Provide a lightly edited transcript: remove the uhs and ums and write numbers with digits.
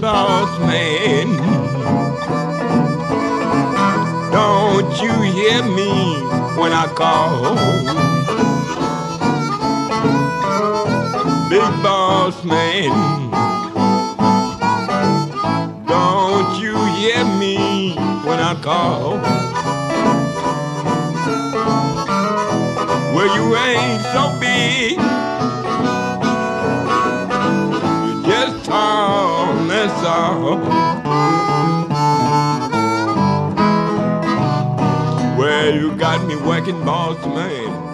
boss man. Don't you hear me when I call? Big boss man, don't you hear me when I call? Well, you ain't so big, you just tall, that's all. Well, you got me working boss man.